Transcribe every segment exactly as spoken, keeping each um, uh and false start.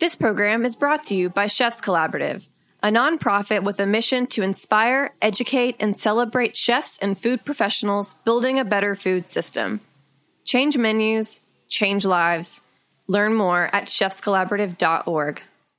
This program is brought to you by Chefs Collaborative, a nonprofit with a mission to inspire, educate, and celebrate chefs and food professionals building a better food system. Change menus, change lives. Learn more at chefs collaborative dot org.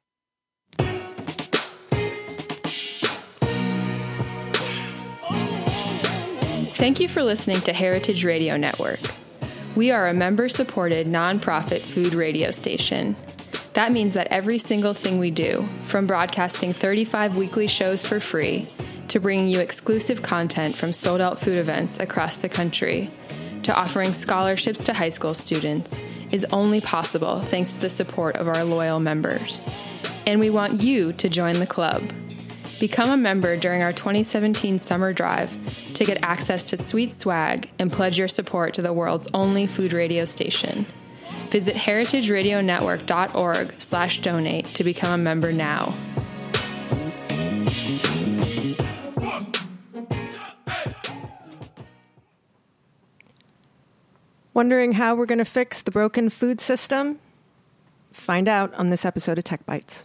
Thank you for listening to Heritage Radio Network. We are a member-supported nonprofit food radio station. That means that every single thing we do, from broadcasting thirty-five weekly shows for free, to bringing you exclusive content from sold-out food events across the country, to offering scholarships to high school students, is only possible thanks to the support of our loyal members. And we want you to join the club. Become a member during our twenty seventeen summer drive to get access to sweet swag and pledge your support to the world's only food radio station. Visit heritage radio network dot org slash donate to become a member now. Wondering how we're going to fix the broken food system? Find out on this episode of Tech Bites.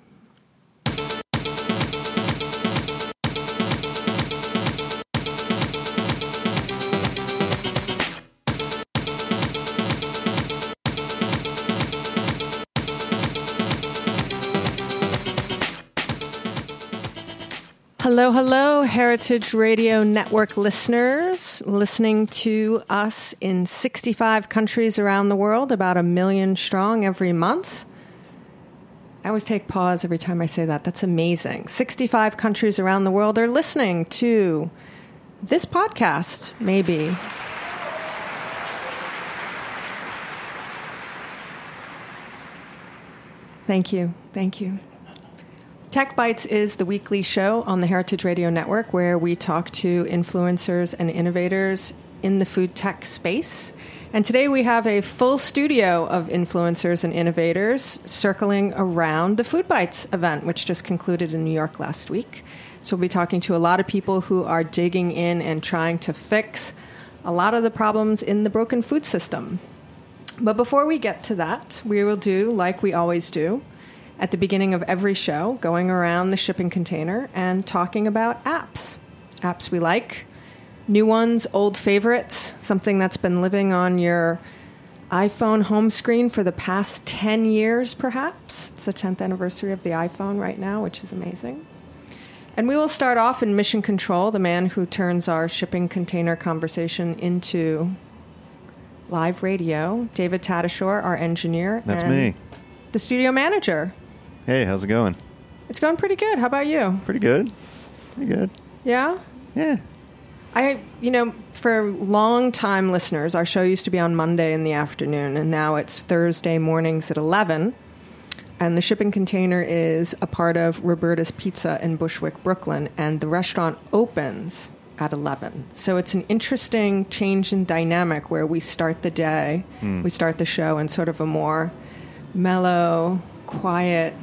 Hello, hello, Heritage Radio Network listeners, listening to us in sixty-five countries around the world, about a million strong every month. I always take pause every time I say that. That's amazing. sixty-five countries around the world are listening to this podcast, maybe. Thank you. Thank you. Tech Bites is the weekly show on the Heritage Radio Network where we talk to influencers and innovators in the food tech space. And today we have a full studio of influencers and innovators circling around the Food Bites event, which just concluded in New York last week. So we'll be talking to a lot of people who are digging in and trying to fix a lot of the problems in the broken food system. But before we get to that, we will do like we always do at the beginning of every show, going around the shipping container and talking about apps. Apps we like, new ones, old favorites, something that's been living on your iPhone home screen for the past ten years, perhaps. It's the tenth anniversary of the iPhone right now, which is amazing. And we will start off in Mission Control, the man who turns our shipping container conversation into live radio, David Tadashore, our engineer. That's and me. The studio manager. Hey, how's it going? It's going pretty good. How about you? Pretty good. Pretty good. Yeah? Yeah. I, you know, for long-time listeners, our show used to be on Monday in the afternoon, and now it's Thursday mornings at eleven. And the shipping container is a part of Roberta's Pizza in Bushwick, Brooklyn, and the restaurant opens at eleven. So it's an interesting change in dynamic where we start the day, mm. we start the show in sort of a more mellow, quiet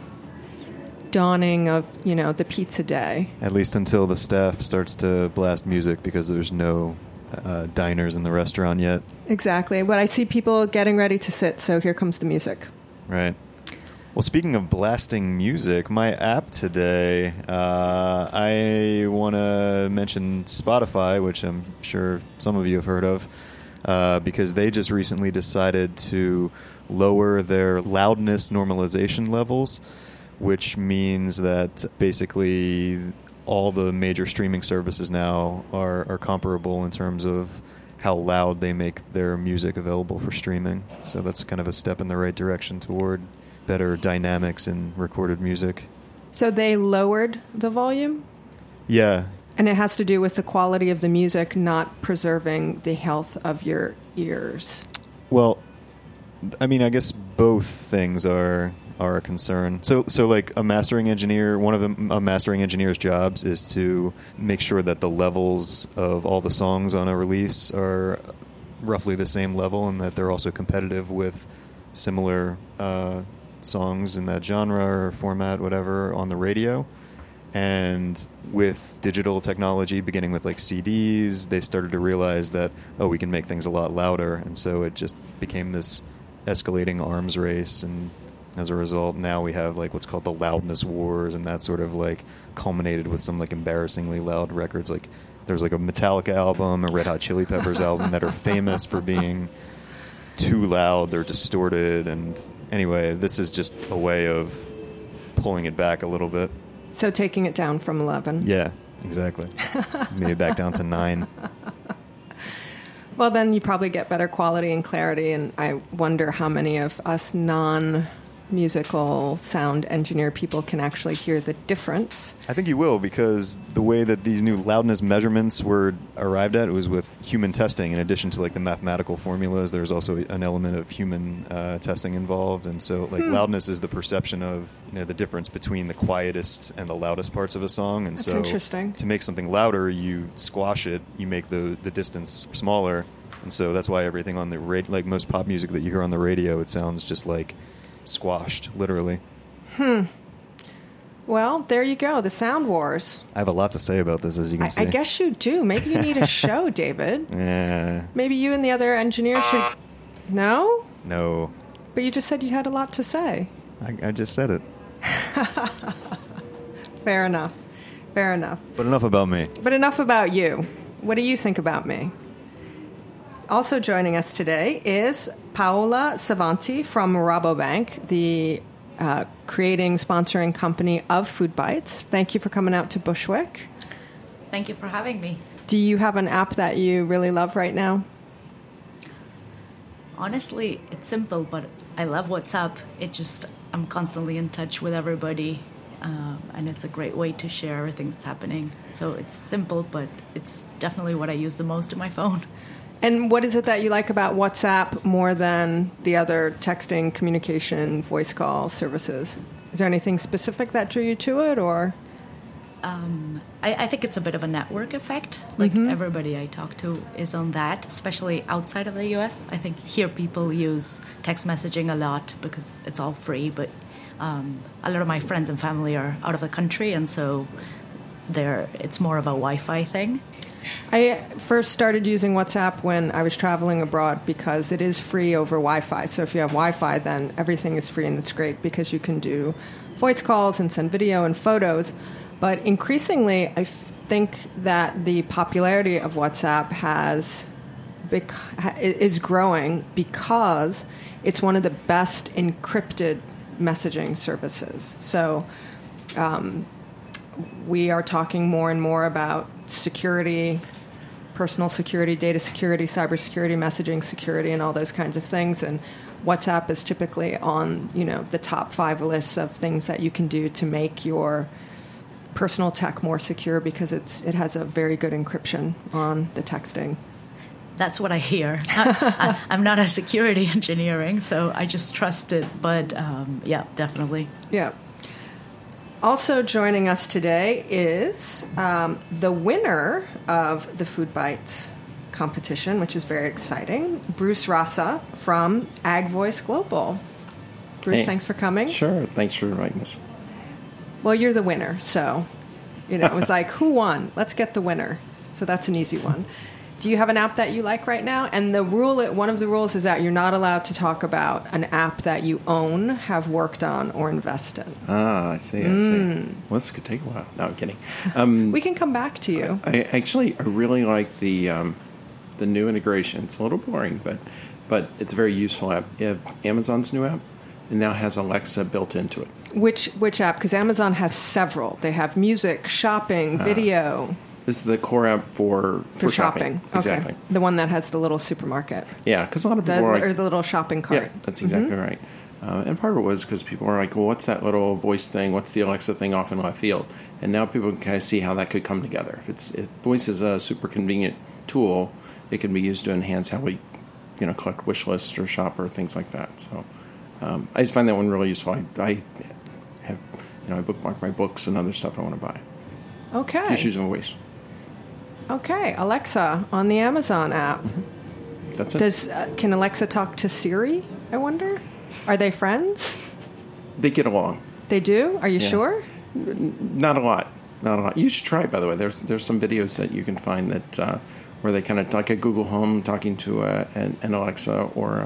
dawning of, you know, the pizza day. At least until the staff starts to blast music because there's no uh, diners in the restaurant yet. Exactly. But I see people getting ready to sit, so here comes the music. Right. Well, speaking of blasting music, my app today, uh, I want to mention Spotify, which I'm sure some of you have heard of, uh, because they just recently decided to lower their loudness normalization levels, which means that basically all the major streaming services now are, are comparable in terms of how loud they make their music available for streaming. So that's kind of a step in the right direction toward better dynamics in recorded music. So they lowered the volume? Yeah. And it has to do with the quality of the music not preserving the health of your ears. Well, I mean, I guess both things are are a concern. So, so like a mastering engineer, one of the, a mastering engineer's jobs is to make sure that the levels of all the songs on a release are roughly the same level and that they're also competitive with similar uh, songs in that genre or format, whatever, on the radio. And with digital technology, beginning with like C Ds, they started to realize that, oh, we can make things a lot louder. And so it just became this escalating arms race. And as a result. Now we have like what's called the loudness wars, and that sort of like culminated with some like embarrassingly loud records. Like there's like a Metallica album, a Red Hot Chili Peppers album that are famous for being too loud. They're distorted, and anyway, this is just a way of pulling it back a little bit. So taking it down from eleven. Yeah, exactly. Made it back down to nine. Well, then you probably get better quality and clarity, and I wonder how many of us non-musical sound engineer people can actually hear the difference. I think you will, because the way that these new loudness measurements were arrived at was with human testing. In addition to like the mathematical formulas, there's also an element of human uh, testing involved, and so like hmm. loudness is the perception of, you know, the difference between the quietest and the loudest parts of a song. And That's so interesting. To make something louder, you squash it, you make the the distance smaller. And so that's why everything on the radio, like most pop music that you hear on the radio, it sounds just like squashed, literally. Hmm. Well, there you go, the sound wars. I have a lot to say about this, as you can I, see. I guess you do. Maybe you need a show, David. Yeah. Maybe you and the other engineers should... No? No. But you just said you had a lot to say. I, I just said it. Fair enough. Fair enough. But enough about me. But enough about you. What do you think about me? Also joining us today is Paola Savanti from Rabobank, the uh, creating, sponsoring company of Food Bites. Thank you for coming out to Bushwick. Thank you for having me. Do you have an app that you really love right now? Honestly, it's simple, but I love WhatsApp. It just, I'm constantly in touch with everybody, um, and it's a great way to share everything that's happening. So it's simple, but it's definitely what I use the most on my phone. And what is it that you like about WhatsApp more than the other texting, communication, voice call services? Is there anything specific that drew you to it, or? Um, I, I think it's a bit of a network effect. Like mm-hmm. everybody I talk to is on that, especially outside of the U S. I think here people use text messaging a lot because it's all free, but um, a lot of my friends and family are out of the country, and so they're, it's more of a Wi-Fi thing. I first started using WhatsApp when I was traveling abroad because it is free over Wi-Fi. So if you have Wi-Fi, then everything is free, and it's great because you can do voice calls and send video and photos. But increasingly, I think that the popularity of WhatsApp has bec- is growing because it's one of the best encrypted messaging services. So um, we are talking more and more about security, personal security, data security, cybersecurity, messaging security, and all those kinds of things. And WhatsApp is typically on, you know, the top five lists of things that you can do to make your personal tech more secure because it's it has a very good encryption on the texting. That's what I hear. I, I, I'm not a security engineering, so I just trust it. But um, yeah, definitely. Yeah. Also joining us today is um, the winner of the Food Bites competition, which is very exciting, Bruce Rasa from Ag Voice Global. Bruce, hey. Thanks for coming. Sure. Thanks for inviting us. Well, you're the winner, so, you know, it was like, who won? Let's get the winner. So that's an easy one. Do you have an app that you like right now? And the rule, one of the rules is that you're not allowed to talk about an app that you own, have worked on, or invest in. Ah, I see, I Mm. see. Well, this could take a while. No, I'm kidding. Um, we can come back to you. I actually, I really like the um, the new integration. It's a little boring, but but it's a very useful app. You have Amazon's new app. It now has Alexa built into it. Which which app? Because Amazon has several. They have music, shopping, video. Uh, This is the core app for, for, for shopping. shopping. Exactly. Okay. The one that has the little supermarket. Yeah, because a lot of The, people are like, or the little shopping cart. yeah, that's exactly mm-hmm. right. Uh, and part of it was because people were like, well, what's that little voice thing? What's the Alexa thing off in left field? And now people can kind of see how that could come together. If it's if voice is a super convenient tool, it can be used to enhance how we, you know, collect wish lists or shop or things like that. So um, I just find that one really useful. I, I have, you know, I bookmark my books and other stuff I want to buy. Okay. Just using voice. Okay, Alexa on the Amazon app. That's it. Does uh, can Alexa talk to Siri, I wonder? Are they friends? They get along. They do? Are you Yeah. sure? Not a lot. Not a lot. You should try it, by the way. There's there's some videos that you can find that uh, where they kind of like a Google Home talking to a, an, an Alexa or a,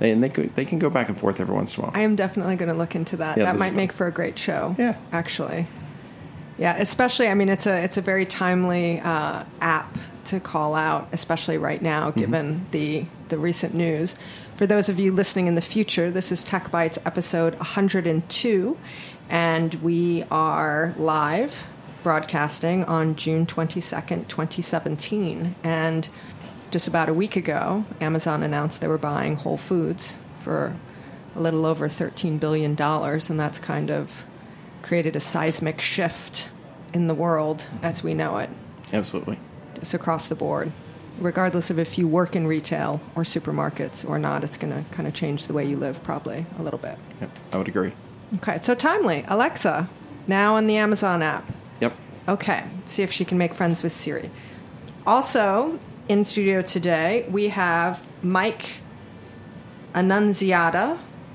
They, and they could, they can go back and forth every once in a while. I am definitely going to look into that. Yeah, that this might is make fun. for a great show. Yeah. Actually. Yeah, especially, I mean, it's a it's a very timely uh, app to call out, especially right now, given mm-hmm. the, the recent news. For those of you listening in the future, this is Tech Bites episode one hundred two, and we are live broadcasting on June twenty-second, twenty seventeen. And just about a week ago, Amazon announced they were buying Whole Foods for a little over thirteen billion dollars, and that's kind of created a seismic shift in the world as we know it. Absolutely. Just across the board. Regardless of if you work in retail or supermarkets or not, it's going to kind of change the way you live probably a little bit. Yep, I would agree. Okay, so timely. Alexa, now in the Amazon app. Yep. Okay, see if she can make friends with Siri. Also, in studio today, we have Mike Annunziata,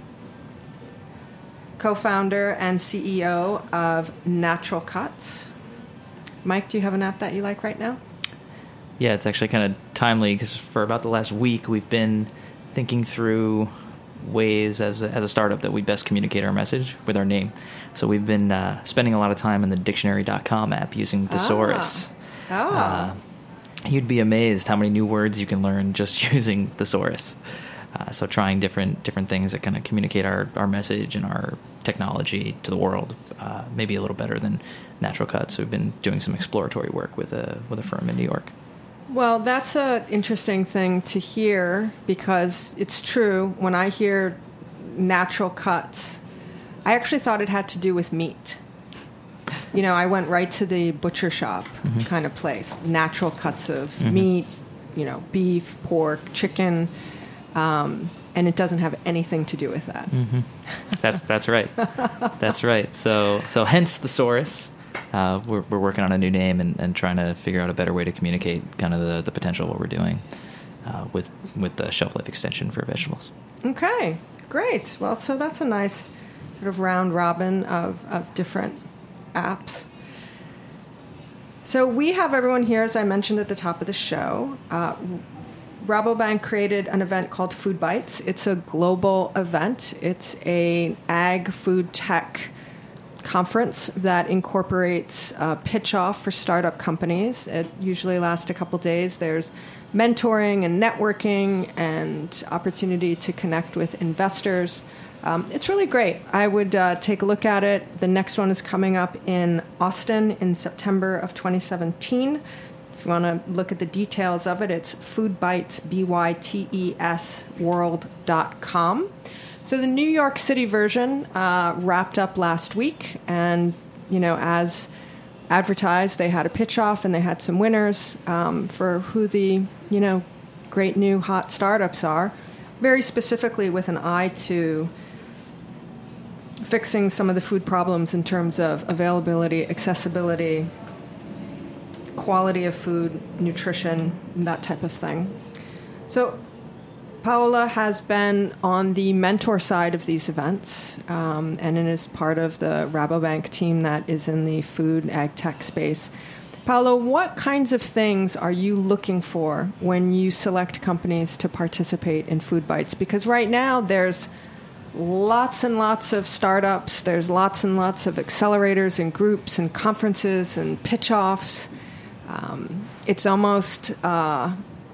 co-founder and C E O of Natural Cuts. Mike, do you have an app that you like right now? Yeah, it's actually kind of timely because for about the last week, we've been thinking through ways as a, as a startup that we best communicate our message with our name. So we've been uh, spending a lot of time in the dictionary dot com app using Thesaurus. Ah. Oh. Uh, you'd be amazed how many new words you can learn just using Thesaurus. Uh, so trying different different things that kind of communicate our, our message and our technology to the world, uh, maybe a little better than Natural Cuts. So we've been doing some exploratory work with a with a firm in New York. Well, that's an interesting thing to hear because it's true. When I hear Natural Cuts, I actually thought it had to do with meat. You know, I went right to the butcher shop mm-hmm. kind of place. Natural cuts of mm-hmm. meat, you know, beef, pork, chicken. Um, and it doesn't have anything to do with that. Mm-hmm. That's that's right. That's right. So so hence Thesaurus. Uh, we're we're working on a new name and, and trying to figure out a better way to communicate kind of the, the potential of what we're doing uh, with with the shelf life extension for vegetables. Okay, great. Well, so that's a nice sort of round robin of, of different apps. So we have everyone here, as I mentioned at the top of the show. Uh, Rabobank created an event called Food Bites. It's a global event. It's a ag food tech conference that incorporates a pitch off for startup companies. It usually lasts a couple days. There's mentoring and networking and opportunity to connect with investors. Um, it's really great. I would uh, take a look at it. The next one is coming up in Austin in September of twenty seventeen. If you want to look at the details of it, it's foodbites, B Y T E S, world dot com. So the New York City version uh, wrapped up last week, and, you know, as advertised, they had a pitch-off, and they had some winners um, for who the, you know, great new hot startups are, very specifically with an eye to fixing some of the food problems in terms of availability, accessibility, quality of food, nutrition, that type of thing. So Paola has been on the mentor side of these events um, and is part of the Rabobank team that is in the food ag tech space. Paola, what kinds of things are you looking for when you select companies to participate in Food Bites? Because right now there's lots and lots of startups. There's lots and lots of accelerators and groups and conferences and pitch-offs. Um, it's almost uh,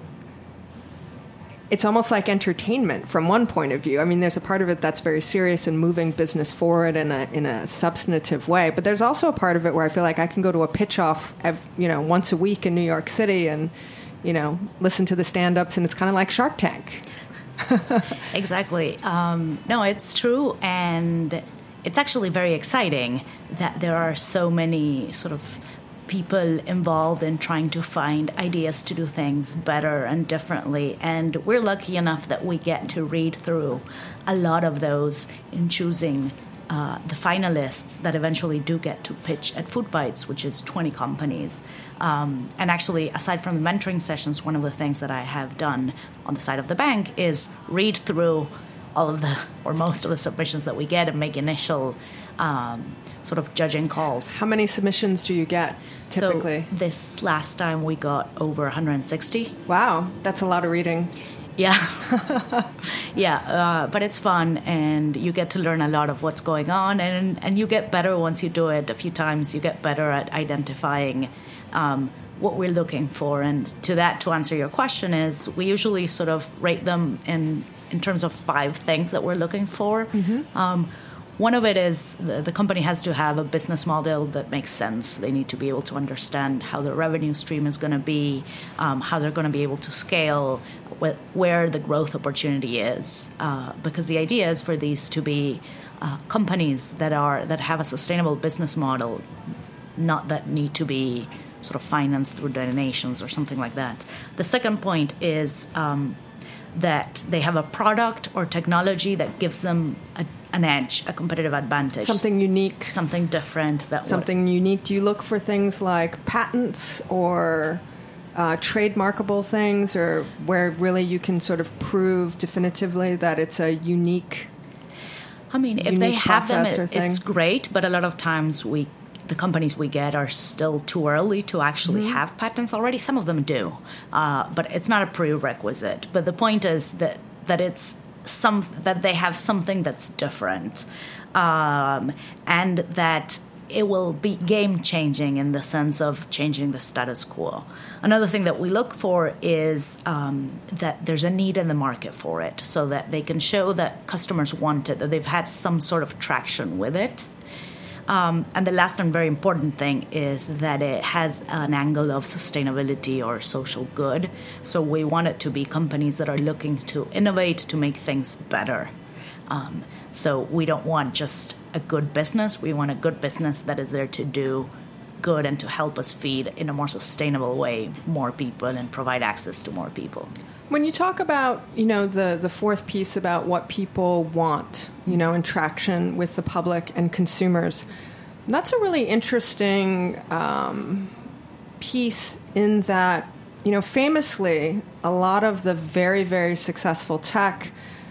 it's almost like entertainment from one point of view. I mean, there's a part of it that's very serious and moving business forward in a in a substantive way. But there's also a part of it where I feel like I can go to a pitch-off, you know, once a week in New York City and, you know, listen to the stand-ups, and it's kind of like Shark Tank. Exactly. Um, no, it's true, and it's actually very exciting that there are so many sort of people involved in trying to find ideas to do things better and differently. And we're lucky enough that we get to read through a lot of those in choosing uh, the finalists that eventually do get to pitch at Food Bites, which is twenty companies. Um, and actually, aside from the mentoring sessions, one of the things that I have done on the side of the bank is read through all of the, or most of the submissions that we get and make initial um, sort of judging calls. How many submissions do you get typically? So this last time we got over one hundred sixty. Wow, that's a lot of reading. Yeah. yeah, uh, but it's fun, and you get to learn a lot of what's going on, and, and you get better once you do it a few times. You get better at identifying um, what we're looking for. And to that, to answer your question, is we usually sort of rate them in, in terms of five things that we're looking for. Mm-hmm. Um, One of it is the, the company has to have a business model that makes sense. They need to be able to understand how the revenue stream is going to be, um, how they're going to be able to scale, wh- where the growth opportunity is. Uh, because the idea is for these to be uh, companies that are that have a sustainable business model, not that need to be sort of financed through donations or something like that. The second point is um, that they have a product or technology that gives them a an edge, a competitive advantage. Something unique. Something different. That Something would, unique. Do you look for things like patents or uh, trademarkable things, or where really you can sort of prove definitively that it's a unique I mean, if they have them, it, it's great, but a lot of times we, the companies we get are still too early to actually mm-hmm. have patents already. Some of them do, uh, but it's not a prerequisite. But the point is that, that it's some that they have something that's different, um, and that it will be game-changing in the sense of changing the status quo. Another thing that we look for is um, that there's a need in the market for it, so that they can show that customers want it, that they've had some sort of traction with it. Um, and the last and very important thing is that it has an angle of sustainability or social good. So we want it to be companies that are looking to innovate, to make things better. Um, so we don't want just a good business. We want a good business that is there to do good and to help us feed in a more sustainable way more people and provide access to more people. When you talk about, you know, the, the fourth piece about what people want, you know, in traction with the public and consumers, that's a really interesting um, piece in that, you know, famously, a lot of the very, very successful tech,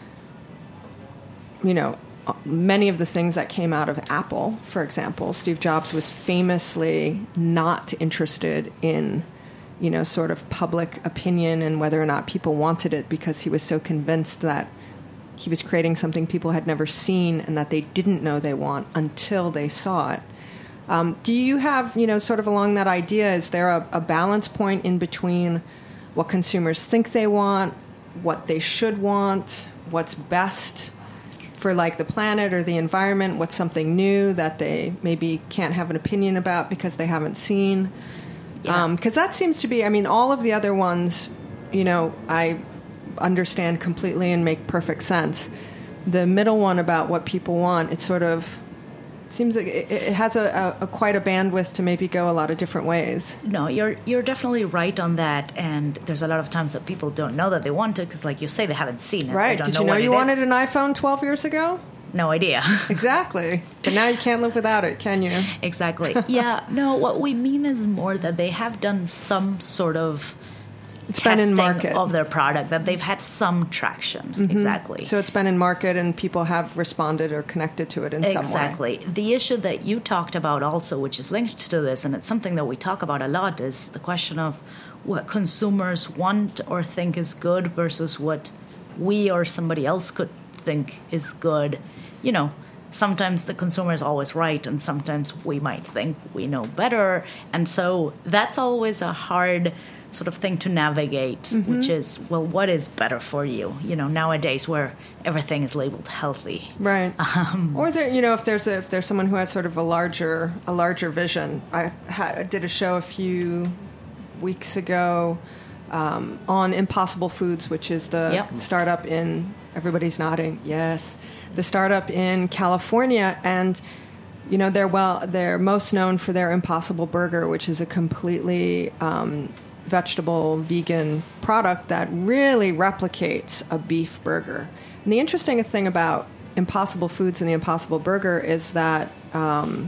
you know, many of the things that came out of Apple, for example, Steve Jobs was famously not interested in, you know, sort of public opinion and whether or not people wanted it, because he was so convinced that he was creating something people had never seen and that they didn't know they want until they saw it. Um, do you have, you know, sort of along that idea, is there a, a balance point in between what consumers think they want, what they should want, what's best for like the planet or the environment, what's something new that they maybe can't have an opinion about because they haven't seen? Yeah. Because um, that seems to be, I mean, all of the other ones, you know, I understand completely and make perfect sense. The middle one about what people want, it sort of seems like it, it has a, a, a quite a bandwidth to maybe go a lot of different ways. No, you're you're definitely right on that. And there's a lot of times that people don't know that they want it because, like you say, they haven't seen it. Right. They don't Did know you know what you it wanted is. an iPhone twelve years ago? No idea. Exactly. But now you can't live without it, can you? Exactly. Yeah. No, what we mean is more that they have done some sort of it's been in testing market of their product, that they've had some traction. Mm-hmm. Exactly. So it's been in market and people have responded or connected to it in exactly. some way. Exactly. The issue that you talked about also, which is linked to this, and it's something that we talk about a lot, is the question of what consumers want or think is good versus what we or somebody else could think is good. You know, sometimes the consumer is always right, and sometimes we might think we know better. And so that's always a hard sort of thing to navigate, mm-hmm. which is, well, what is better for you? You know, nowadays where everything is labeled healthy. Right. Um, or there, you know, if there's a, if there's someone who has sort of a larger a larger vision. I, had, I did a show a few weeks ago um, on Impossible Foods, which is the yep. startup in, everybody's nodding, yes, the startup in California, and you know they're well they're most known for their Impossible Burger, which is a completely um, vegetable vegan product that really replicates a beef burger. And the interesting thing about Impossible Foods and the Impossible Burger is that um,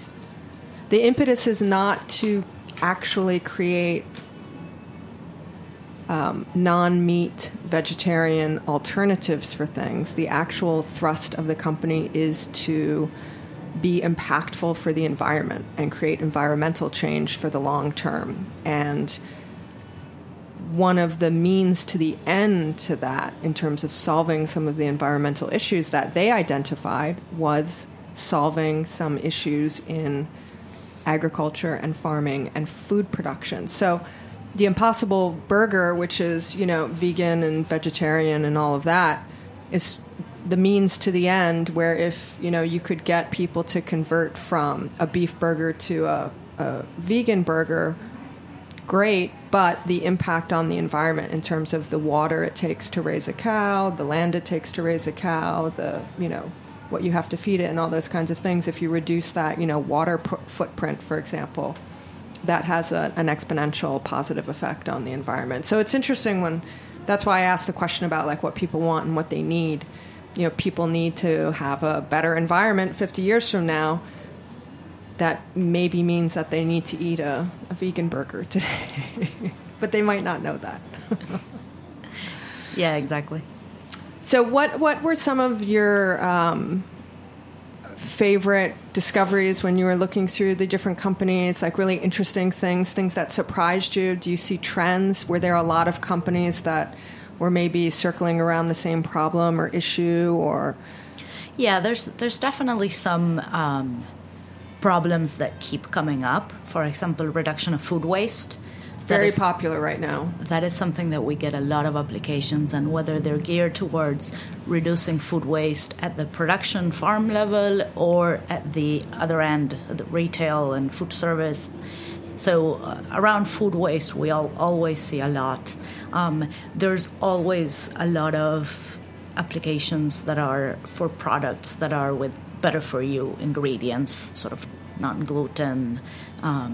the impetus is not to actually create Um, non-meat vegetarian alternatives for things. The actual thrust of the company is to be impactful for the environment and create environmental change for the long term. And one of the means to the end to that, in terms of solving some of the environmental issues that they identified, was solving some issues in agriculture and farming and food production. So the Impossible Burger, which is, you know, vegan and vegetarian and all of that, is the means to the end, where if, you know, you could get people to convert from a beef burger to a, a vegan burger, great, but the impact on the environment in terms of the water it takes to raise a cow, the land it takes to raise a cow, the, you know, what you have to feed it and all those kinds of things, if you reduce that, you know, water p- footprint, for example, that has a, an exponential positive effect on the environment. So it's interesting when, that's why I asked the question about like what people want and what they need. You know, people need to have a better environment fifty years from now. That maybe means that they need to eat a, a vegan burger today. But they might not know that. Yeah, exactly. So what, what were some of your um, favorite discoveries when you were looking through the different companies, like really interesting things, things that surprised you? Do you see trends? Were there a lot of companies that were maybe circling around the same problem or issue? Or Yeah, there's there's definitely some um, problems that keep coming up. For example, reduction of food waste. Very is, popular right now. That is something that we get a lot of applications, and whether they're geared towards reducing food waste at the production farm level or at the other end, the retail and food service. So uh, around food waste, we all, always see a lot. Um, there's always a lot of applications that are for products that are with better for you ingredients, sort of non-gluten. Um,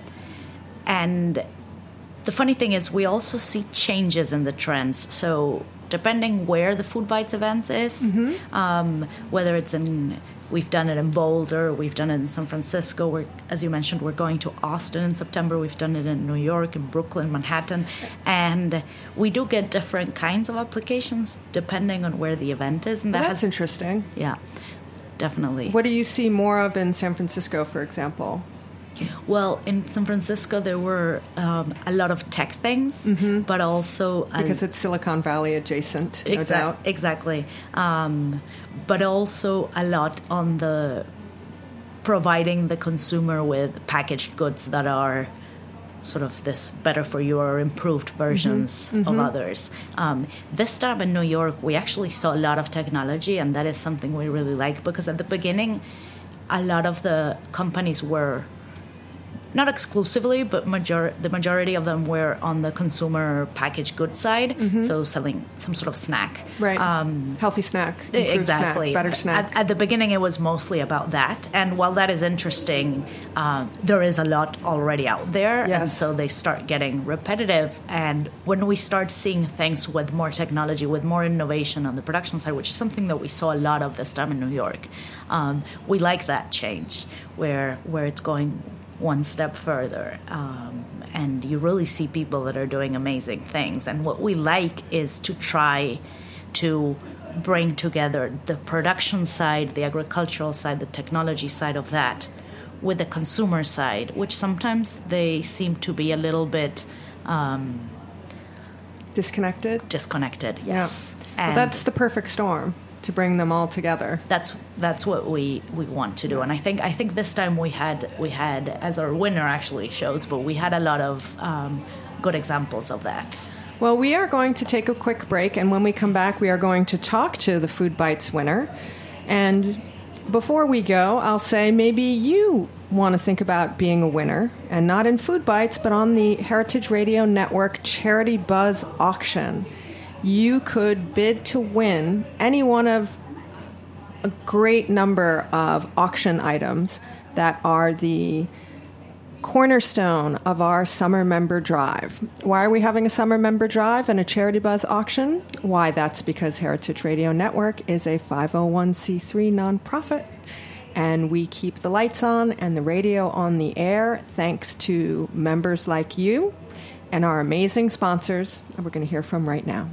and the funny thing is we also see changes in the trends. So depending where the Food Bites events is, mm-hmm. um, whether it's in, we've done it in Boulder, we've done it in San Francisco, we're, as you mentioned, we're going to Austin in September, we've done it in New York, in Brooklyn, Manhattan, and we do get different kinds of applications depending on where the event is. And that well, that's has, interesting. Yeah, definitely. What do you see more of in San Francisco, for example? Well, in San Francisco, there were um, a lot of tech things, mm-hmm. but also... Because a, it's Silicon Valley adjacent, no exa- doubt. Exactly. Um, but also a lot on the providing the consumer with packaged goods that are sort of this better for you or improved versions mm-hmm. of mm-hmm. others. Um, this time in New York, we actually saw a lot of technology, and that is something we really like, because at the beginning, a lot of the companies were... not exclusively, but major- the majority of them were on the consumer packaged goods side, mm-hmm. so selling some sort of snack. Right. Um, Healthy snack. Exactly. Snack, better snack. At, at the beginning, it was mostly about that. And while that is interesting, um, there is a lot already out there. Yes. And so they start getting repetitive. And when we start seeing things with more technology, with more innovation on the production side, which is something that we saw a lot of this time in New York, um, we like that change where where it's going one step further, um, and you really see people that are doing amazing things. And what we like is to try to bring together the production side, the agricultural side, the technology side of that with the consumer side, which sometimes they seem to be a little bit um, disconnected. Disconnected, yes. Yeah. Well, that's the perfect storm to bring them all together. That's that's what we, we want to do, and I think I think this time we had we had as our winner actually shows, but we had a lot of um, good examples of that. Well, we are going to take a quick break, and when we come back, we are going to talk to the Food Bites winner. And before we go, I'll say maybe you want to think about being a winner, and not in Food Bites, but on the Heritage Radio Network Charity Buzz auction. You could bid to win any one of a great number of auction items that are the cornerstone of our summer member drive. Why are we having a summer member drive and a Charity Buzz auction? Why, that's because Heritage Radio Network is a five oh one c three nonprofit, and we keep the lights on and the radio on the air thanks to members like you and our amazing sponsors that we're going to hear from right now.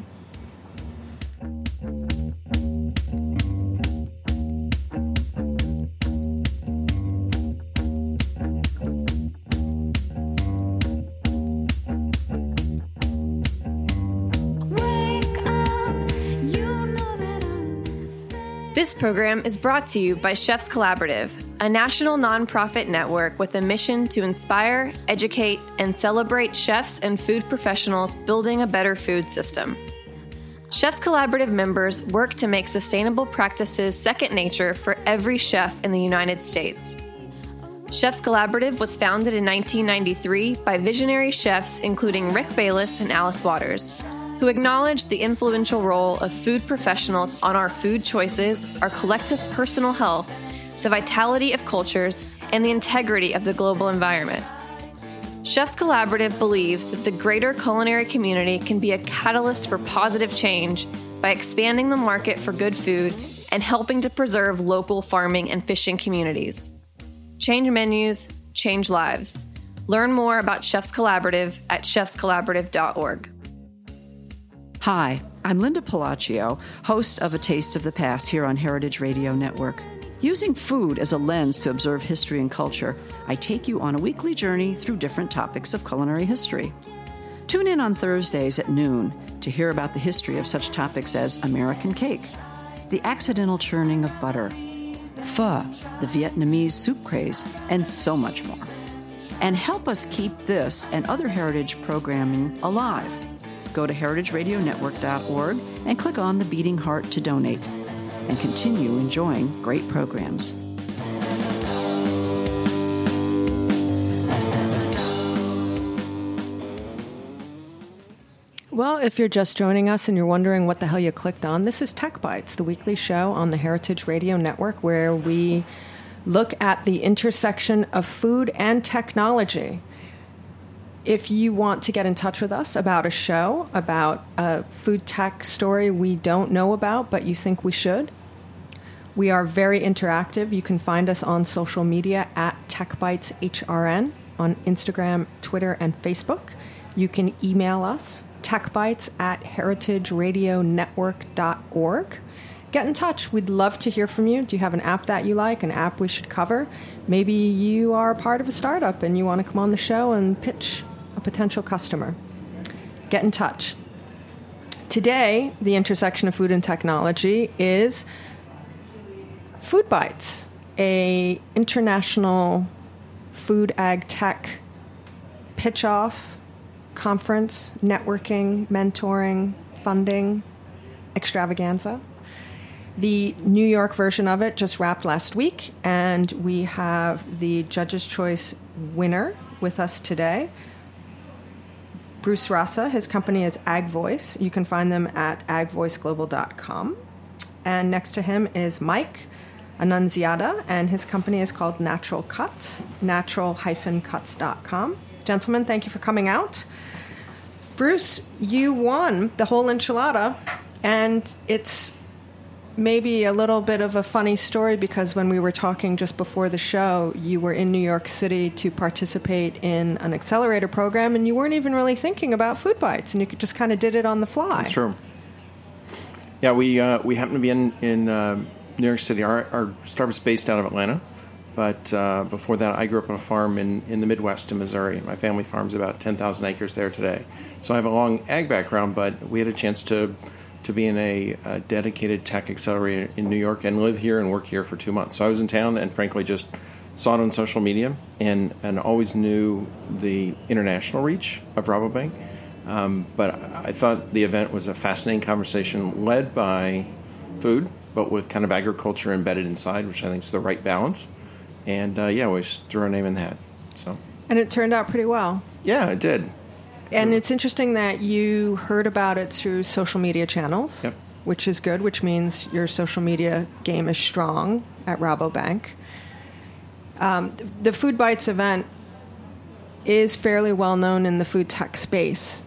This program is brought to you by Chefs Collaborative, a national nonprofit network with a mission to inspire, educate, and celebrate chefs and food professionals building a better food system. Chefs Collaborative members work to make sustainable practices second nature for every chef in the United States. Chefs Collaborative was founded in nineteen ninety-three by visionary chefs including Rick Bayless and Alice Waters, who acknowledged the influential role of food professionals on our food choices, our collective personal health, the vitality of cultures, and the integrity of the global environment. Chefs Collaborative believes that the greater culinary community can be a catalyst for positive change by expanding the market for good food and helping to preserve local farming and fishing communities. Change menus, change lives. Learn more about Chefs Collaborative at chefs collaborative dot org. Hi, I'm Linda Palacio, host of A Taste of the Past here on Heritage Radio Network. Using food as a lens to observe history and culture, I take you on a weekly journey through different topics of culinary history. Tune in on Thursdays at noon to hear about the history of such topics as American cake, the accidental churning of butter, pho, the Vietnamese soup craze, and so much more. And help us keep this and other heritage programming alive. Go to heritage radio network dot org and click on the beating heart to donate, and continue enjoying great programs. Well, if you're just joining us and you're wondering what the hell you clicked on, this is Tech Bites, the weekly show on the Heritage Radio Network where we look at the intersection of food and technology. If you want to get in touch with us about a show, about a food tech story we don't know about but you think we should, we are very interactive. You can find us on social media at TechBitesHRN on Instagram, Twitter, and Facebook. You can email us, techbites at heritage radio network dot org. Get in touch. We'd love to hear from you. Do you have an app that you like, an app we should cover? Maybe you are part of a startup and you want to come on the show and pitch a potential customer. Get in touch. Today, the intersection of food and technology is Food Bites, a international food ag tech pitch-off, conference, networking, mentoring, funding extravaganza. The New York version of it just wrapped last week, and we have the Judge's Choice winner with us today, Bruce Rasa. His company is AgVoice. You can find them at ag voice global dot com. And next to him is Mike Annunziata, and his company is called Natural Cuts, natural dash cuts dot com. Gentlemen, thank you for coming out. Bruce, you won the whole enchilada, and it's maybe a little bit of a funny story because when we were talking just before the show, you were in New York City to participate in an accelerator program, and you weren't even really thinking about Food Bites, and you just kind of did it on the fly. That's true. Yeah, we uh, we happen to be in, in uh, New York City. Our, our startup's based out of Atlanta, but uh, before that, I grew up on a farm in, in the Midwest in Missouri. My family farms about ten thousand acres there today. So I have a long ag background, but we had a chance to to be in a, a dedicated tech accelerator in New York and live here and work here for two months. So I was in town and frankly just saw it on social media and, and always knew the international reach of Rabobank. Um, but I thought the event was a fascinating conversation led by food, but with kind of agriculture embedded inside, which I think is the right balance. And uh, yeah, we just threw our name in the hat. So. And it turned out pretty well. Yeah, it did. And it's interesting that you heard about it through social media channels, yep. which is good, which means your social media game is strong at Rabobank. Um, the Food Bites event is fairly well known in the food tech space.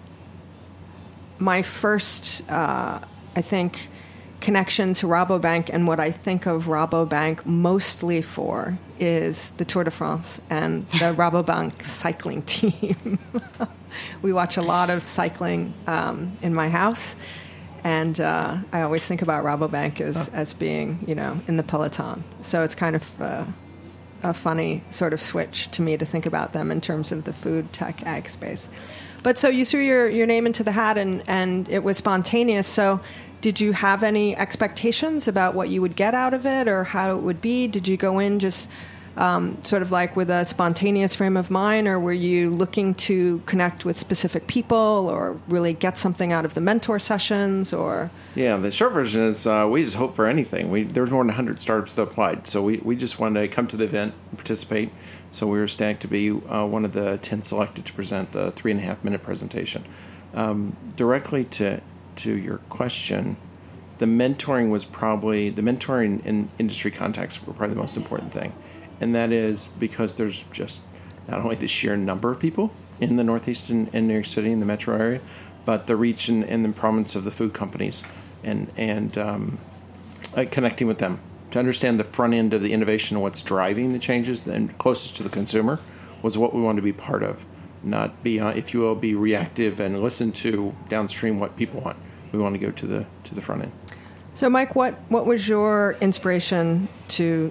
My first, uh, I think, connection to Rabobank and what I think of Rabobank mostly for is the Tour de France and the Rabobank cycling team. We watch a lot of cycling um, in my house, and uh, I always think about Rabobank as, oh. as being, you know, in the peloton. So it's kind of uh, a funny sort of switch to me to think about them in terms of the food tech ag space. But so you threw your, your name into the hat, and, and it was spontaneous. So did you have any expectations about what you would get out of it or how it would be? Did you go in just um, sort of like with a spontaneous frame of mind, or were you looking to connect with specific people or really get something out of the mentor sessions? Or Yeah, the short version is uh, we just hope for anything. We There was more than one hundred startups that applied, so we, we just wanted to come to the event and participate. So we were ecstatic to be uh, one of the ten selected to present the three and a half minute presentation. Um, directly to to your question, the mentoring was probably, the mentoring and industry contacts were probably the most important thing. And that is because there's just not only the sheer number of people in the Northeast and in New York City, in the metro area, but the reach and, and the prominence of the food companies and, and um, uh, connecting with them to understand the front end of the innovation and what's driving the changes and closest to the consumer was what we wanted to be part of. Not be, uh, if you will, be reactive and listen to downstream what people want. We want to go to the to the front end. So, Mike, what, what was your inspiration to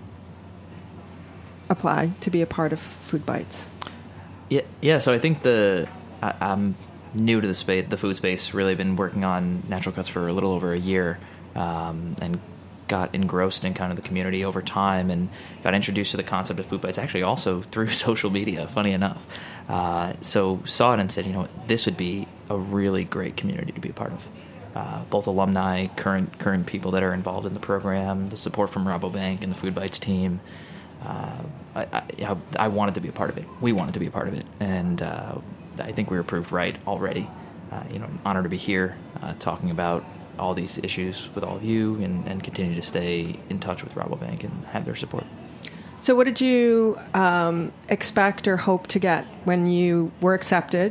apply to be a part of Food Bites? Yeah, yeah. So I think the I, I'm new to the space, the food space. Really been working on Natural Cuts for a little over a year, um, and got engrossed in kind of the community over time, and got introduced to the concept of Food Bites actually also through social media. Funny enough, uh, so saw it and said, you know, what, this would be a really great community to be a part of. Uh, both alumni, current current people that are involved in the program, the support from Rabobank and the Food Bites team. Uh, I, I, I wanted to be a part of it. We wanted to be a part of it, and uh, I think we were proved right already. Uh, you know, I'm honored to be here uh, talking about all these issues with all of you, and, and continue to stay in touch with Rabobank and have their support. So, what did you um, expect or hope to get when you were accepted?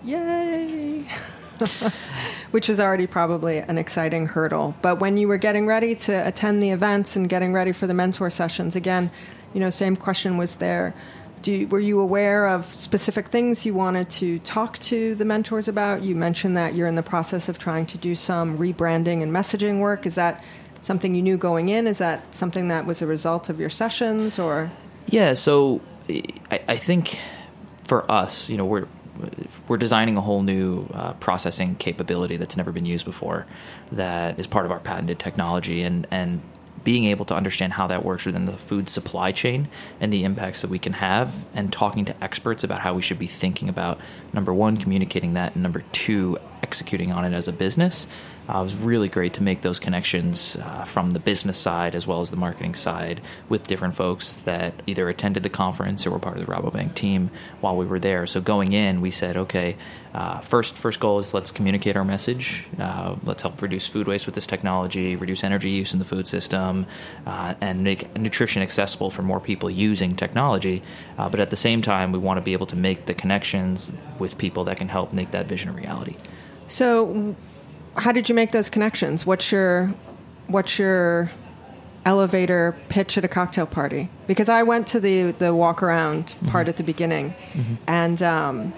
Yay! Which is already probably an exciting hurdle. But when you were getting ready to attend the events and getting ready for the mentor sessions, again, you know, same question was there. Do you, were you aware of specific things you wanted to talk to the mentors about? You mentioned that you're in the process of trying to do some rebranding and messaging work. Is that something you knew going in? Is that something that was a result of your sessions, or? Yeah, so I, I think for us, you know, we're we're designing a whole new uh, processing capability that's never been used before, that is part of our patented technology, and and being able to understand how that works within the food supply chain and the impacts that we can have, and talking to experts about how we should be thinking about, number one, communicating that, and number two, executing on it as a business. Uh, it was really great to make those connections uh, from the business side as well as the marketing side with different folks that either attended the conference or were part of the Rabobank team while we were there. So going in, we said, okay, uh, first first goal is let's communicate our message. Uh, let's help reduce food waste with this technology, reduce energy use in the food system, uh, and make nutrition accessible for more people using technology. Uh, but at the same time, we want to be able to make the connections with people that can help make that vision a reality. So how did you make those connections? What's your what's your elevator pitch at a cocktail party? Because I went to the, the walk around mm-hmm. part at the beginning, mm-hmm. and um,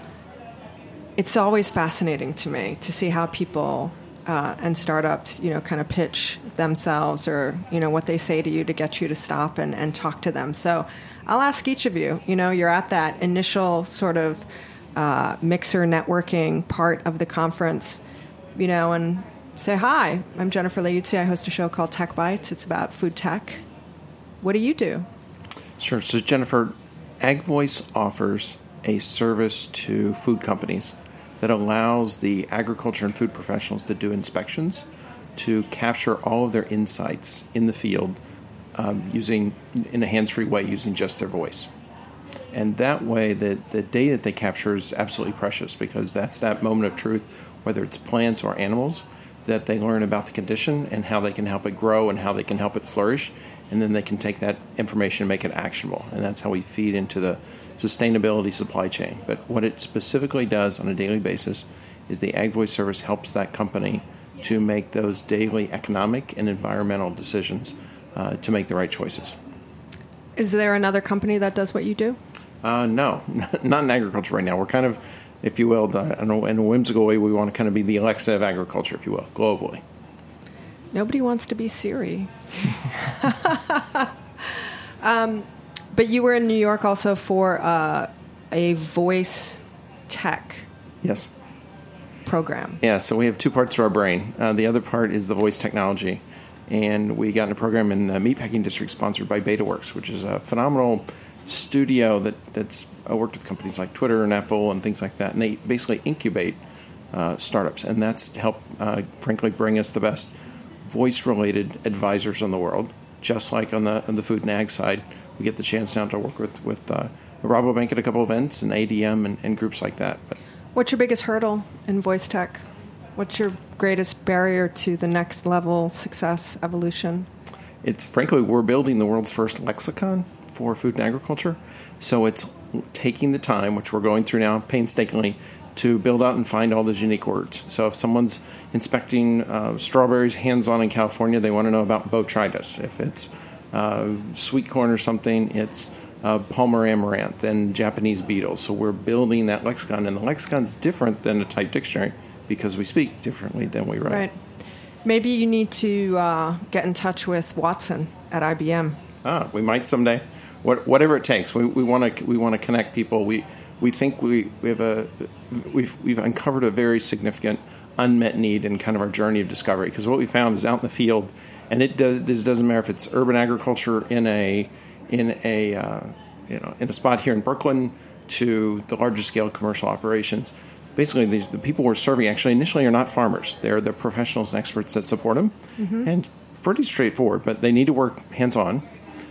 it's always fascinating to me to see how people uh, and startups, you know, kind of pitch themselves, or you know what they say to you to get you to stop and, and talk to them. So I'll ask each of you. You know, you're at that initial sort of uh, mixer networking part of the conference. You know, and say, hi, I'm Jennifer Leuzzi. I host a show called Tech Bites. It's about food tech. What do you do? Sure. So, Jennifer, AgVoice offers a service to food companies that allows the agriculture and food professionals that do inspections to capture all of their insights in the field um, using, in a hands-free way, using just their voice. And that way, the, the data that they capture is absolutely precious, because that's that moment of truth, whether it's plants or animals, that they learn about the condition and how they can help it grow and how they can help it flourish. And then they can take that information and make it actionable. And that's how we feed into the sustainability supply chain. But what it specifically does on a daily basis is the AgVoice service helps that company to make those daily economic and environmental decisions uh, to make the right choices. Is there another company that does what you do? Uh, no, not in agriculture right now. We're kind of, if you will, the, in a whimsical way, we want to kind of be the Alexa of agriculture, if you will, globally. Nobody wants to be Siri. um, but you were in New York also for uh, a voice tech. Yes. program? Yeah, so we have two parts to our brain. Uh, the other part is the voice technology. And we got in a program in the Meatpacking District sponsored by BetaWorks, which is a phenomenal studio that, that's uh, worked with companies like Twitter and Apple and things like that. And they basically incubate uh, startups. And that's helped, uh, frankly, bring us the best voice-related advisors in the world. Just like on the on the food and ag side, we get the chance now to work with, with uh, Rabobank at a couple events and A D M and, and groups like that. But what's your biggest hurdle in voice tech? What's your greatest barrier to the next level success, evolution? It's, frankly, we're building the world's first lexicon for food and agriculture. So it's taking the time, which we're going through now painstakingly, to build out and find all those unique words. So if someone's inspecting uh, strawberries hands-on in California, they want to know about botrytis. If it's uh, sweet corn or something, it's uh, Palmer amaranth and Japanese beetles. So we're building that lexicon, and the lexicon's different than a typed dictionary because we speak differently than we write. Right. Maybe you need to uh, get in touch with Watson at I B M. Ah, we might someday. What, whatever it takes. We we want to we want to connect people. We we think we, we have a we've we've uncovered a very significant unmet need in kind of our journey of discovery. Because what we found is out in the field, and it does, this doesn't matter if it's urban agriculture in a in a uh, you know in a spot here in Brooklyn to the larger scale commercial operations. Basically, these, the people we're serving actually initially are not farmers. They're the professionals and experts that support them. Mm-hmm. And pretty straightforward, but they need to work hands-on.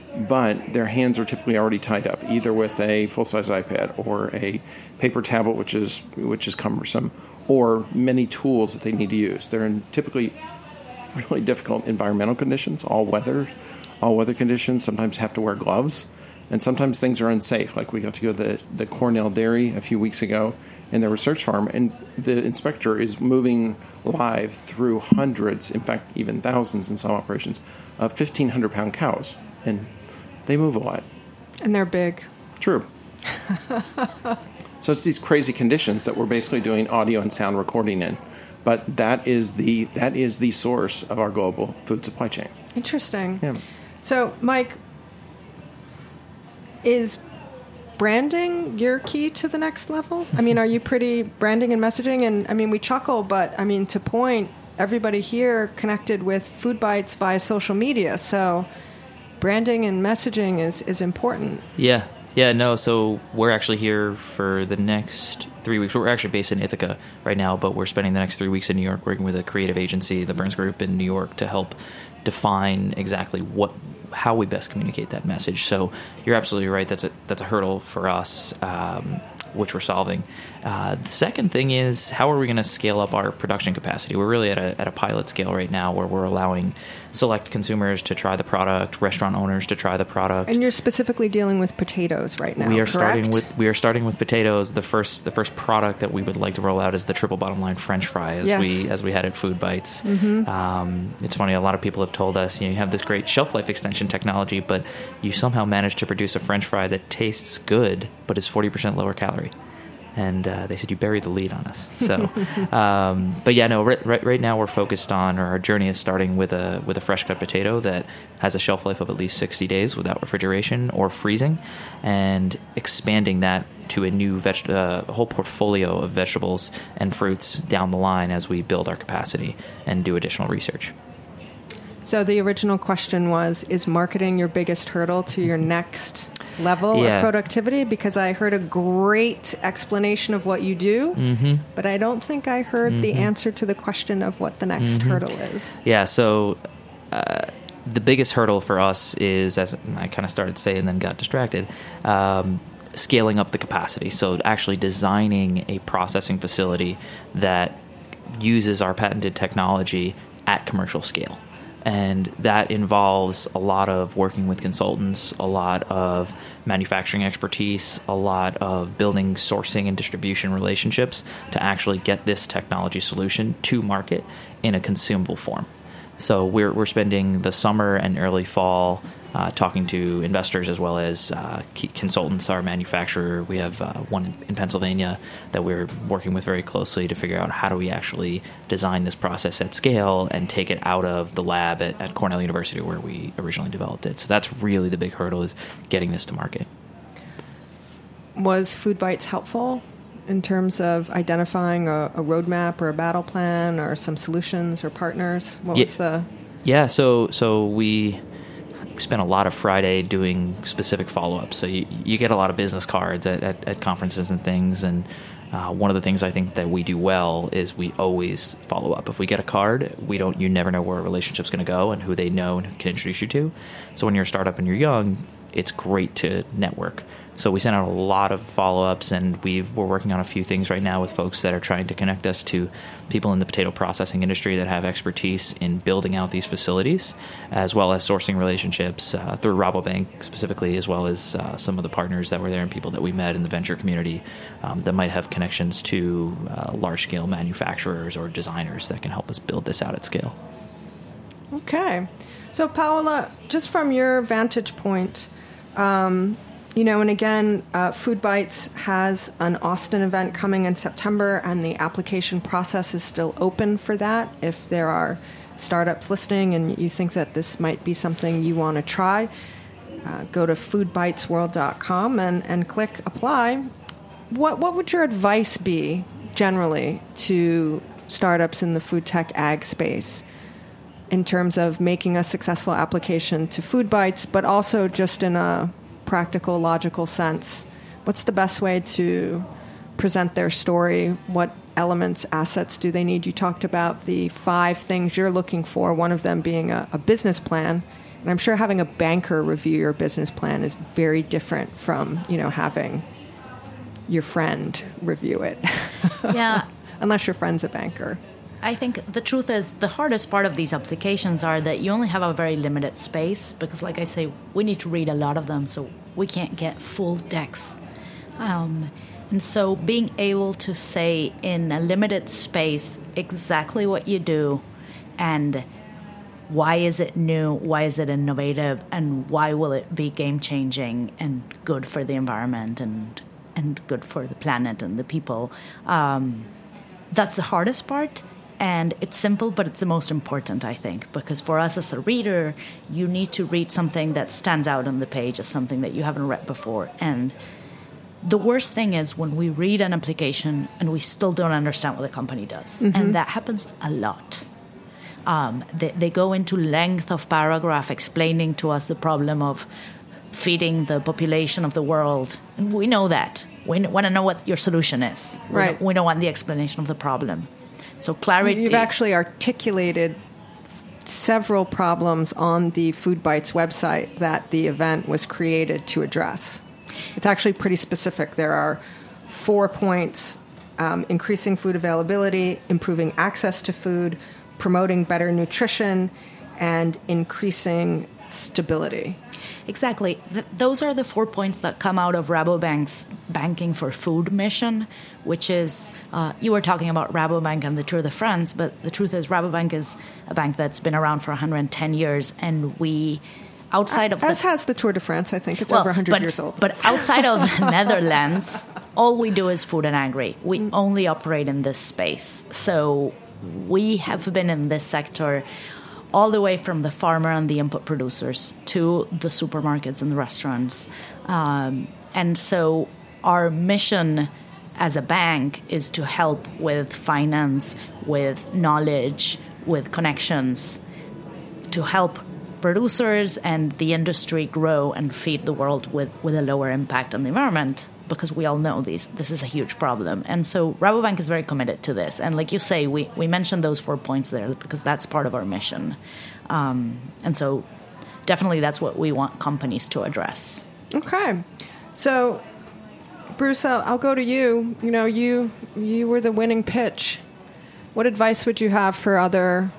But their hands are typically already tied up, either with a full-size iPad or a paper tablet, which is which is cumbersome, or many tools that they need to use. They're in typically really difficult environmental conditions, all weather, all weather conditions. Sometimes have to wear gloves, and sometimes things are unsafe. Like we got to go to the, the Cornell Dairy a few weeks ago in their research farm, and the inspector is moving live through hundreds, in fact, even thousands in some operations, of fifteen hundred pound cows. And they move a lot. And they're big. True. So it's these crazy conditions that we're basically doing audio and sound recording in. But that is the that is the source of our global food supply chain. Interesting. Yeah. So, Mike, is branding your key to the next level? I mean, are you pretty branding and messaging? And, I mean, we chuckle, but, I mean, to point, everybody here connected with Food Bites via social media. So branding and messaging is, is important. Yeah. Yeah, no, so we're actually here for the next three weeks. We're actually based in Ithaca right now, but we're spending the next three weeks in New York working with a creative agency, the Burns Group in New York, to help define exactly what how we best communicate that message. So you're absolutely right. That's a that's a hurdle for us, um, which we're solving. Uh, the second thing is, how are we going to scale up our production capacity? We're really at a at a pilot scale right now where we're allowing select consumers to try the product, restaurant owners to try the product. And you're specifically dealing with potatoes right now, We are correct? starting with we are starting with potatoes. The first the first product that we would like to roll out is the triple bottom line French fry, as Yes. we as we had at Food Bites. Mm-hmm. Um, it's funny. A lot of people have told us, you know, you have this great shelf life extension technology, but you somehow managed to produce a French fry that tastes good, but is forty percent lower calorie. And uh, they said, you buried the lead on us. So, um, but yeah, no. Right, right, right now, we're focused on, or our journey is starting with a with a fresh cut potato that has a shelf life of at least sixty days without refrigeration or freezing, and expanding that to a new veg- uh, a whole portfolio of vegetables and fruits down the line as we build our capacity and do additional research. So the original question was, is marketing your biggest hurdle to your next level Yeah. of productivity? Because I heard a great explanation of what you do, Mm-hmm. but I don't think I heard Mm-hmm. the answer to the question of what the next Mm-hmm. hurdle is. Yeah, so uh, the biggest hurdle for us is, as I kind of started to say and then got distracted, um, scaling up the capacity. So actually designing a processing facility that uses our patented technology at commercial scale. And that involves a lot of working with consultants, a lot of manufacturing expertise, a lot of building sourcing and distribution relationships to actually get this technology solution to market in a consumable form. So we're we're spending the summer and early fall uh, talking to investors as well as uh, key consultants. Our manufacturer, we have uh, one in, in Pennsylvania that we're working with very closely to figure out how do we actually design this process at scale and take it out of the lab at, at Cornell University where we originally developed it. So that's really the big hurdle, is getting this to market. Was Food Bites helpful in terms of identifying a, a roadmap or a battle plan or some solutions or partners? What yeah, was the... Yeah, so so we... We spent a lot of Friday doing specific follow-ups. So you, you get a lot of business cards at, at, at conferences and things. And uh, one of the things I think that we do well is we always follow up. If we get a card, we don't. You never know where a relationship's going to go and who they know and can introduce you to. So when you're a startup and you're young, it's great to network. So we sent out a lot of follow-ups, and we've, we're working on a few things right now with folks that are trying to connect us to people in the potato processing industry that have expertise in building out these facilities, as well as sourcing relationships uh, through Rabobank specifically, as well as uh, some of the partners that were there and people that we met in the venture community um, that might have connections to uh, large-scale manufacturers or designers that can help us build this out at scale. Okay. So, Paola, just from your vantage point, um, you know, and again, uh, Food Bites has an Austin event coming in September, and the application process is still open for that. If there are startups listening and you think that this might be something you want to try, uh, go to food bites world dot com and, and click apply. What what would your advice be generally to startups in the food tech ag space in terms of making a successful application to Food Bites, but also just in a practical, logical sense? What's the best way to present their story? What elements, assets do they need? You talked about the five things you're looking for, one of them being a, a business plan. And I'm sure having a banker review your business plan is very different from, you know, having your friend review it. Yeah. Unless your friend's a banker. I think the truth is the hardest part of these applications are that you only have a very limited space because, like I say, we need to read a lot of them, so we can't get full decks. Um, and so being able to say in a limited space exactly what you do and why is it new, why is it innovative, and why will it be game-changing and good for the environment and, and good for the planet and the people, um, that's the hardest part. And it's simple, but it's the most important, I think, because for us as a reader, you need to read something that stands out on the page as something that you haven't read before. And the worst thing is when we read an application and we still don't understand what the company does. Mm-hmm. And that happens a lot. Um, they, they go into length of paragraph explaining to us the problem of feeding the population of the world. And we know that. We want to know what your solution is. Right. We don't, we don't want the explanation of the problem. So clarity. You've actually articulated several problems on the Food Bites website that the event was created to address. It's actually pretty specific. There are four points: um, increasing food availability, improving access to food, promoting better nutrition, and increasing stability. Exactly. Th- those are the four points that come out of Rabobank's Banking for Food mission, which is, uh, you were talking about Rabobank and the Tour de France, but the truth is Rabobank is a bank that's been around for one hundred ten years, and we, outside of... As the, has the Tour de France, I think. It's well, over one hundred but, years old. But outside of Netherlands, all we do is food and agri. We mm. only operate in this space. So we have been in this sector all the way from the farmer and the input producers to the supermarkets and the restaurants. Um, and so our mission as a bank is to help with finance, with knowledge, with connections, to help producers and the industry grow and feed the world with, with a lower impact on the environment, because we all know these, this is a huge problem. And so Rabobank is very committed to this. And like you say, we, we mentioned those four points there because that's part of our mission. Um, and so definitely that's what we want companies to address. Okay. So, Bruce, I'll, I'll go to you. You know, you you were the winning pitch. What advice would you have for other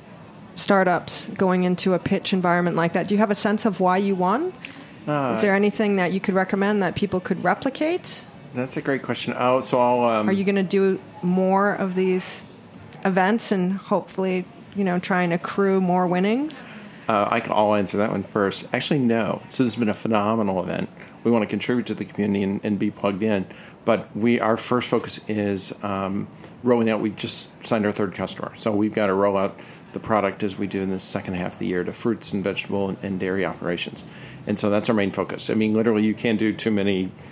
startups going into a pitch environment like that? Do you have a sense of why you won? Uh, Is there anything that you could recommend that people could replicate? That's a great question. Oh, so I'll, um, Are you going to do more of these events and hopefully, you know, try and accrue more winnings? Uh, I can, I'll answer that one first. Actually, no. So this has been a phenomenal event. We want to contribute to the community and, and be plugged in. But we, our first focus is um, rolling out. We've just signed our third customer. So we've got to roll out the product as we do in the second half of the year to fruits and vegetable and, and dairy operations. And so that's our main focus. I mean, literally, you can't do too many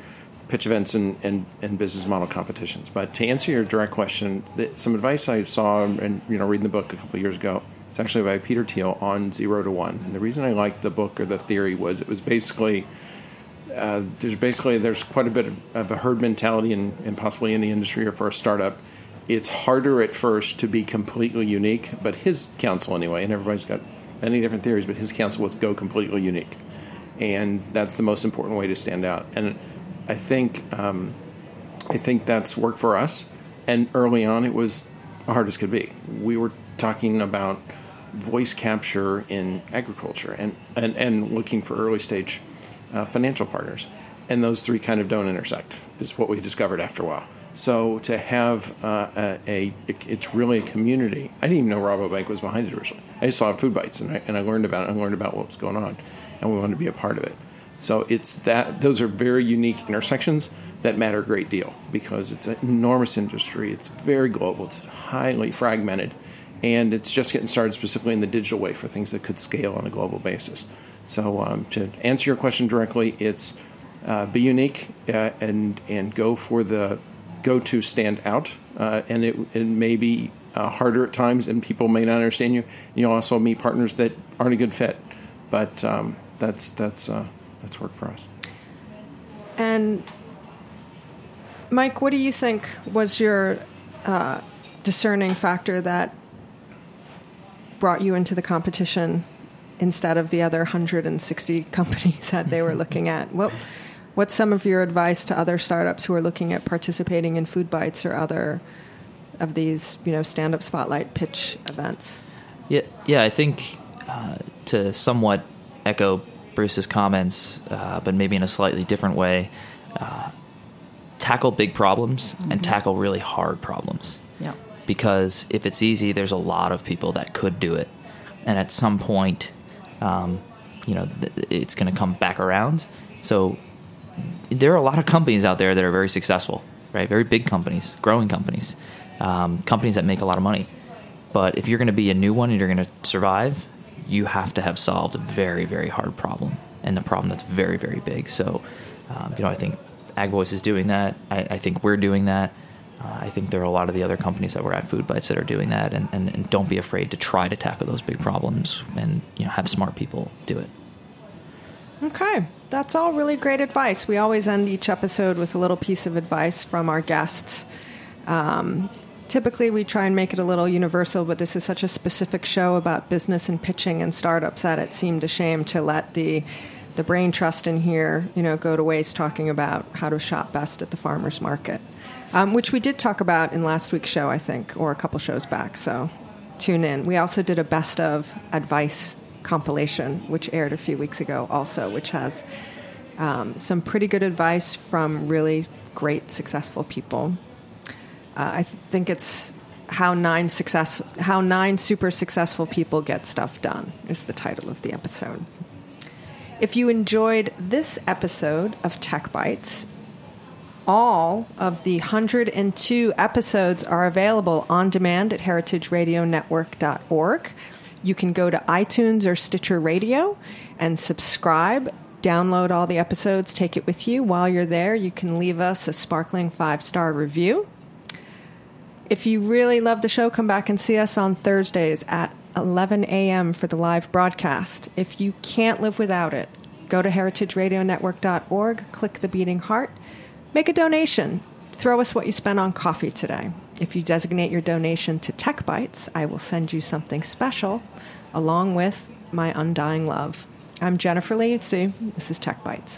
pitch events and, and, and business model competitions. But to answer your direct question, the, some advice I saw and you know reading the book a couple of years ago, it's actually by Peter Thiel on zero to one. And the reason I liked the book or the theory was it was basically uh, there's basically there's quite a bit of, of a herd mentality and, and possibly in the industry or for a startup. It's harder at first to be completely unique, but his counsel anyway, and everybody's got many different theories, but his counsel was go completely unique. And that's the most important way to stand out. And I think um, I think that's worked for us. And early on, it was hard as could be. We were talking about voice capture in agriculture and, and, and looking for early stage uh, financial partners. And those three kind of don't intersect, is what we discovered after a while. So to have uh, a, a, it's really a community. I didn't even know Rabobank was behind it originally. I just saw Food Bites, and I, and I learned about it. I learned about what was going on, and we wanted to be a part of it. So it's that those are very unique intersections that matter a great deal because it's an enormous industry. It's very global. It's highly fragmented, and it's just getting started specifically in the digital way for things that could scale on a global basis. So um, to answer your question directly, it's uh, be unique uh, and and go for the go to stand out, uh, and it, it may be uh, harder at times, and people may not understand you. You'll also meet partners that aren't a good fit, but um, that's that's uh, that's worked for us. And Mike, what do you think was your uh, discerning factor that brought you into the competition instead of the other one hundred sixty companies that they were looking at? What What's some of your advice to other startups who are looking at participating in Food Bites or other of these, you know, stand-up spotlight pitch events? Yeah, yeah. I think uh, to somewhat echo Bruce's comments, uh, but maybe in a slightly different way, uh, tackle big problems mm-hmm. and tackle really hard problems. Yeah. Because if it's easy, there's a lot of people that could do it, and at some point, um, you know, th- it's going to come back around. So there are a lot of companies out there that are very successful, right? Very big companies, growing companies, um, companies that make a lot of money. But if you're going to be a new one and you're going to survive, you have to have solved a very, very hard problem, and the problem that's very, very big. So, um, you know, I think AgVoice is doing that. I, I think we're doing that. Uh, I think there are a lot of the other companies that were at Food Bites that are doing that, and, and, and don't be afraid to try to tackle those big problems and, you know, have smart people do it. Okay, that's all really great advice. We always end each episode with a little piece of advice from our guests. Um, typically, we try and make it a little universal, but this is such a specific show about business and pitching and startups that it seemed a shame to let the the brain trust in here, you know, go to waste talking about how to shop best at the farmer's market, um, which we did talk about in last week's show, I think, or a couple shows back. So tune in. We also did a best of advice compilation, which aired a few weeks ago also, which has um, some pretty good advice from really great, successful people. Uh, I th- think it's how nine success, how nine super successful people get stuff done is the title of the episode. If you enjoyed this episode of Tech Bites, all of the one hundred two episodes are available on demand at heritage radio network dot org. You can go to iTunes or Stitcher Radio and subscribe, download all the episodes, take it with you. While you're there, you can leave us a sparkling five-star review. If you really love the show, come back and see us on Thursdays at eleven a.m. for the live broadcast. If you can't live without it, go to heritage radio network dot org, click the beating heart, make a donation. Throw us what you spent on coffee today. If you designate your donation to Tech Bites, I will send you something special along with my undying love. I'm Jennifer Liuzzi. This is Tech Bites.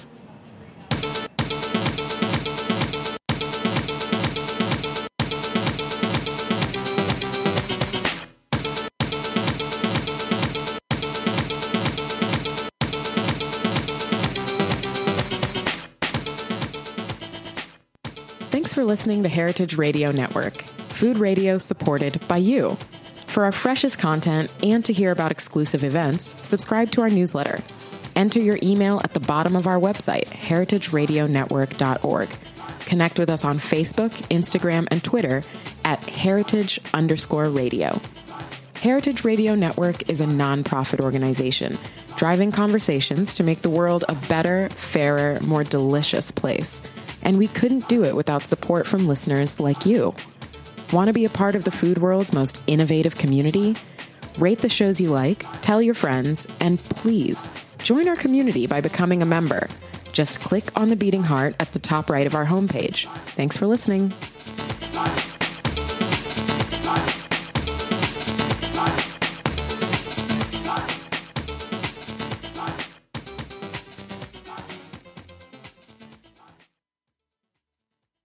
Thanks for listening to Heritage Radio Network, food radio supported by you. For our freshest content and to hear about exclusive events, subscribe to our newsletter. Enter your email at the bottom of our website, heritage radio network dot org. Connect with us on Facebook, Instagram, and Twitter at heritage underscore radio. Heritage Radio Network is a nonprofit organization driving conversations to make the world a better, fairer, more delicious place. And we couldn't do it without support from listeners like you. Want to be a part of the food world's most innovative community? Rate the shows you like, tell your friends, and please join our community by becoming a member. Just click on the beating heart at the top right of our homepage. Thanks for listening.